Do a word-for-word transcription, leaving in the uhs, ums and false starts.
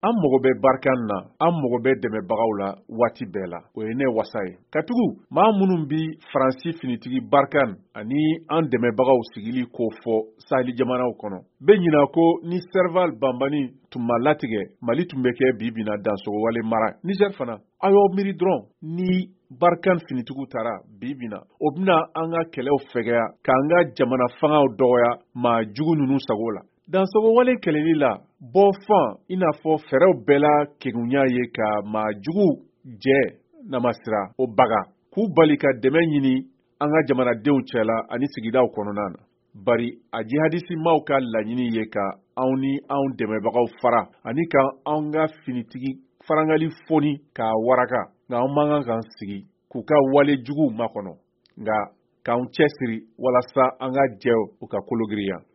an mago bɛ barika na an mago bɛ dɛmɛbagaw la waati bɛɛ la o ye ne wasa ye katugu maa minnu bi Faransi finitigi Barkan ani an dɛmɛbagaw sigili ko fɔ Saheli jamanaw kɔnɔ bɛ ɲina ko ni Serval Banbani tun ma latigɛ Mali tun bɛ kɛ bi bina dansogowale mara Niger fana a y'o miiri dɔrɔn ni Barkan finitigiw taara bi bina o bina an ka kɛlɛw fɛgɛya k'an ka jamana fangaw dɔgɔya maa jugu ninnu sago la dansogowale kɛlɛli la bɔ fan i n'a fɔ fɛrɛw bɛɛ la kegunya ye ka maa jugu jɛ namasira o baga k'u bali ka dɛmɛ ɲini an ka jamanadenw cɛla ani sigidaw kɔnɔna na bari a jihadisi maaw ka laɲini ye ka anw ni anw dɛmɛbagaw fara ani ka anw ka finitigi farangali foni k'a waraka nka anw man kan k'an sigi k'u ka wale juguw makɔnɔ nka k'anw cɛsiri walasa an ka jɛ u ka kologiriya